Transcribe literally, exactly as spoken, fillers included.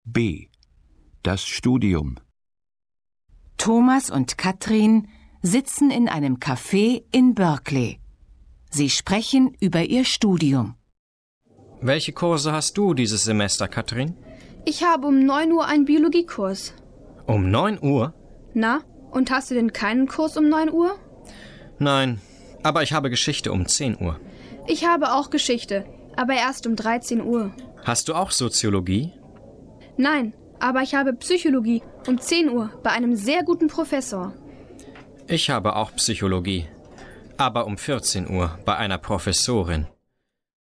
B. Das Studium. Thomas und Katrin sitzen in einem Café in Berkeley. Sie sprechen über ihr Studium. Welche Kurse hast du dieses Semester, Katrin? Ich habe um neun Uhr einen Biologiekurs. Um neun Uhr? Na, und hast du denn keinen Kurs um neun Uhr? Nein, aber ich habe Geschichte um zehn Uhr. Ich habe auch Geschichte, aber erst um dreizehn Uhr. Hast du auch Soziologie? Nein, aber ich habe Psychologie um zehn Uhr bei einem sehr guten Professor. Ich habe auch Psychologie, aber um vierzehn Uhr bei einer Professorin.